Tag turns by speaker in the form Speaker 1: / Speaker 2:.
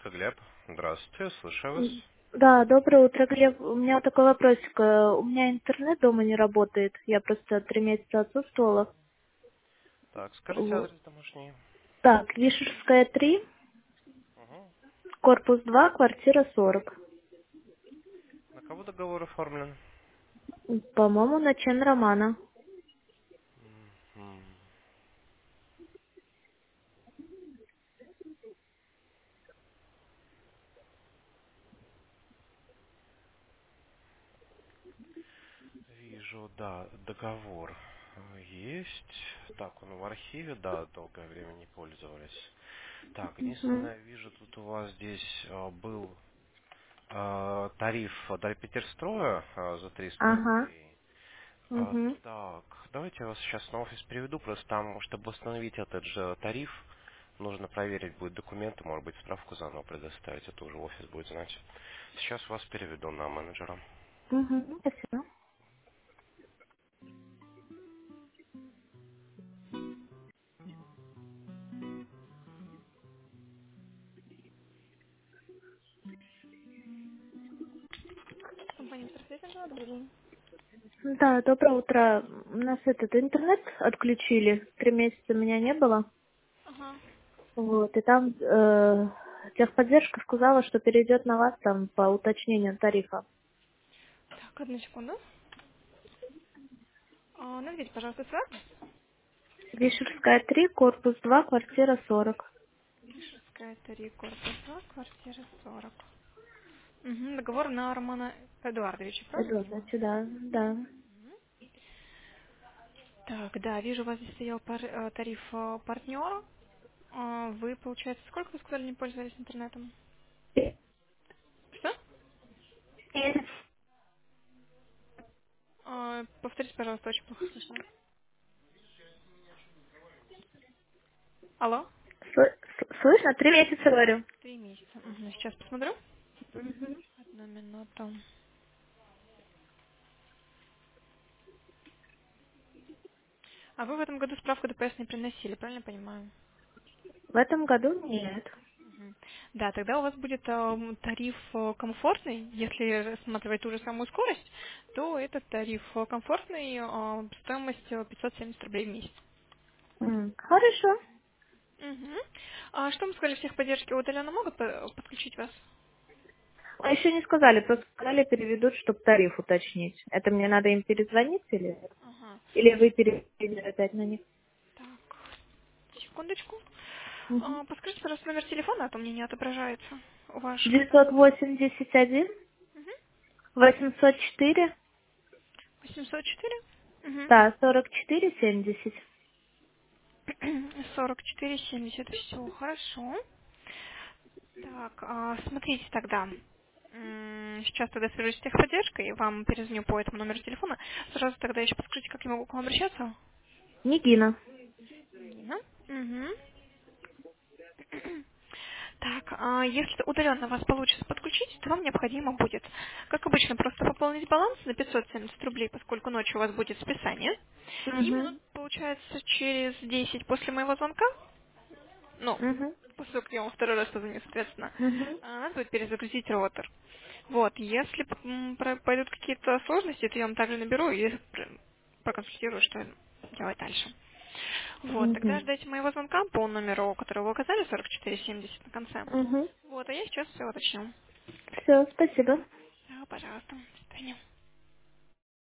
Speaker 1: это Глеб. Здравствуйте, слушаю вас.
Speaker 2: Да, доброе утро, Глеб. У меня вот такой вопросик. У меня интернет дома не работает. Я просто 3 месяца отсутствовала.
Speaker 1: Так, скажите
Speaker 2: Вот.
Speaker 1: адрес домашний.
Speaker 2: Так, Вишерская 3,
Speaker 1: Угу.
Speaker 2: корпус 2, квартира 40.
Speaker 1: На кого договор оформлен?
Speaker 2: По-моему, на Чен Романа.
Speaker 1: М, Вижу, да, договор есть. Так, он в архиве, да, долгое время не пользовались. Так,
Speaker 2: Угу.
Speaker 1: единственное, вижу, тут у вас здесь был тариф до Петерстроя за 300
Speaker 2: Ага.
Speaker 1: рублей.
Speaker 2: Угу.
Speaker 1: Так, давайте я вас сейчас на офис переведу, просто там, чтобы установить этот же тариф, нужно проверить будет документы, может быть, справку заново предоставить, это уже офис будет знать. Сейчас вас переведу на менеджера.
Speaker 2: Угу. Спасибо.
Speaker 3: Компания Интерфейс, добрый день.
Speaker 2: Да, доброе утро. У нас этот интернет отключили. 3 месяца меня не было.
Speaker 3: Ага.
Speaker 2: Вот, и там техподдержка сказала, что перейдет на вас там по уточнению тарифа.
Speaker 3: Так, одну секунду. Наведите, пожалуйста, свой адрес.
Speaker 2: Вишерская 3, корпус 2, квартира 40.
Speaker 3: Ишерская 3, корпус 2, квартира 40. Угу, договор на Романа Эдуардовича, правильно
Speaker 2: Это
Speaker 3: понимаю?
Speaker 2: значит, да, да.
Speaker 3: Так, да, вижу, у вас здесь стоял тариф партнера. Вы, получается, сколько вы сказали, не пользовались интернетом? Что? Повторите, пожалуйста, очень плохо слышно. Алло?
Speaker 2: Слышно? 3 месяца говорю.
Speaker 3: 3 месяца. Угу, сейчас посмотрю.
Speaker 2: Мгм.
Speaker 3: Одну минуту. А вы в этом году справку ДПС не приносили, правильно я понимаю?
Speaker 2: В этом году нет.
Speaker 3: Мгм. Да, тогда у вас будет тариф комфортный. Если рассматривать ту же самую скорость, то этот тариф комфортный, стоимость 570 рублей в месяц.
Speaker 2: Хорошо.
Speaker 3: Мгм. А что мы сказали, всех поддержки удаленно могут подключить вас?
Speaker 2: А еще не сказали, просто сказали, переведут, чтобы тариф уточнить. Это мне надо им перезвонить
Speaker 3: Ага.
Speaker 2: или вы переведете опять на них?
Speaker 3: Так, секундочку.
Speaker 2: Мгм.
Speaker 3: Подскажите, пожалуйста, номер телефона, а то мне не отображается ваш каталог.
Speaker 2: 981
Speaker 3: Угу.
Speaker 2: 804,
Speaker 3: 804? Угу.
Speaker 2: да, 44 70.
Speaker 3: 44,70. Все, хорошо. Так, смотрите тогда. Сейчас тогда свяжусь с техподдержкой, вам перезвоню по этому номеру телефона. Сразу тогда еще подскажите, как я могу к вам обращаться?
Speaker 2: Нигина.
Speaker 3: Нина. Угу. Так, если удаленно вас получится подключить, то вам необходимо будет, как обычно, просто пополнить баланс на 570 рублей, поскольку ночью у вас будет списание. И минут,
Speaker 2: Угу.
Speaker 3: получается, через 10 после моего звонка, ну,
Speaker 2: Угу.
Speaker 3: после того, как я вам второй раз позвоню, соответственно,
Speaker 2: Угу.
Speaker 3: надо будет перезагрузить роутер. Вот, если пойдут какие-то сложности, то я вам также наберу и проконсультирую, что делать дальше. Вот, тогда
Speaker 2: Угу.
Speaker 3: ждайте моего звонка по номеру, который вы указали, 4470 на конце.
Speaker 2: Угу.
Speaker 3: Вот, а я сейчас все уточню.
Speaker 2: Все, спасибо.
Speaker 3: Да, пожалуйста. До свидания.